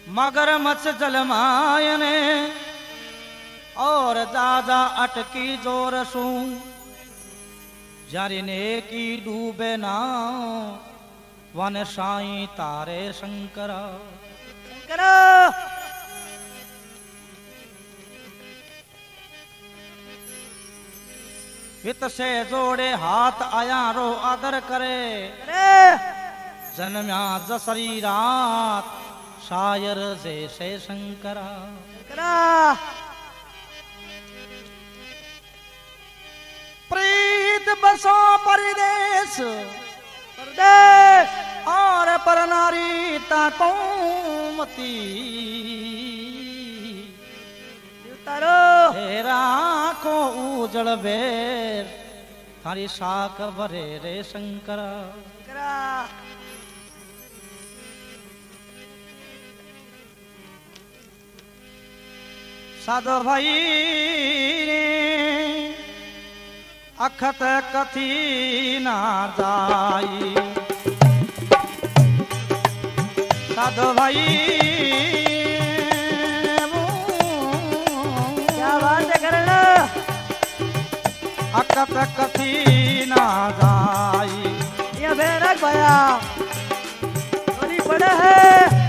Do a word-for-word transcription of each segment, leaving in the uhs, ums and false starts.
मगरमच्छ जलमायने और दादा अटकी जोर सू जारिने की डूबे ना वन साई तारे शंकरा शंकरा हित से जोड़े हाथ आया रो आदर करे जन्म्या जसरी रात शायर जैसे शंकरा शंकरा प्रीत बसो परदेश परदेश और पर नारी ताकोमती उतारो तेरा को उजड़ बेर थारी शाक भरे रे शंकरा शंकरा साधो भाई अखत कथी ना जाई साधो भाई क्या बात है करना अखत कथी ना जाई ये बेरक भया थोड़ी बड़ा है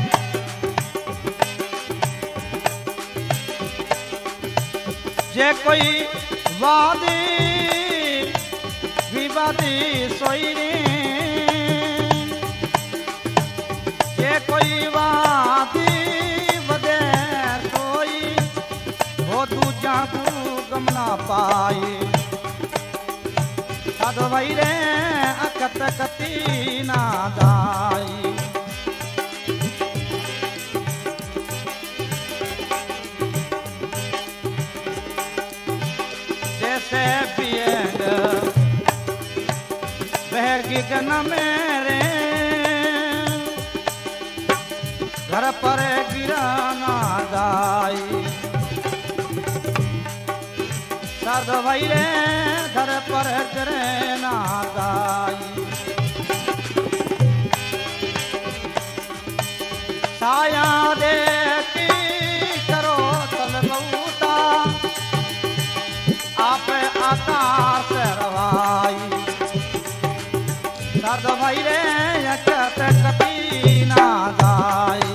जे कोई वादी विवादी सोईने जे कोई वादी बदेर सोई वो दूजा तू गमना पाए साधो भाई रे अकत कती ना दाई जैसे पिएंग बहगी गन मेरे घर पर गिरा ना जाई साधो भाई रे घर पर गिरे ना जाई साया देखी करो तल बहुता आप आकार से रवाई साधो भाई रे अकत कती ना जाई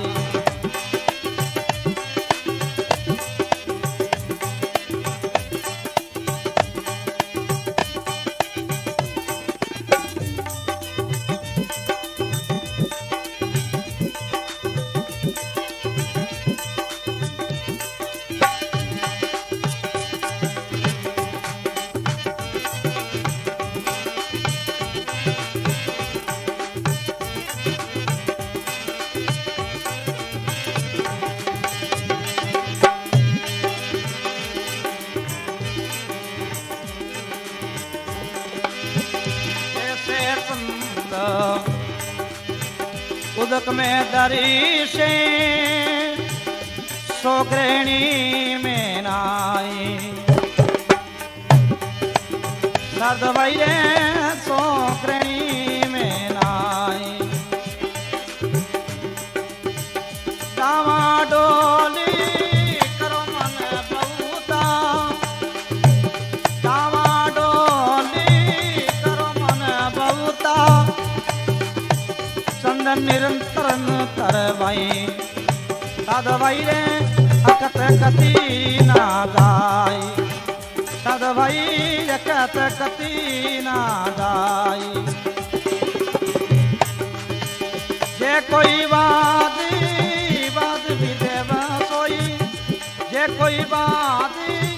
उदक में दरी से सोग्रेणी में नाई दर्द भाई रे सोग्रेणी में नाई दावा डोली करो मन बहुता दावा डोली करो मन बहुता चंदन निरंतर तरवाई साधो भाई रे अकत कती ना जाई साधो भाई अकत कती ना जाई जे कोई वादी वाद भी देव सोई जे कोई वादी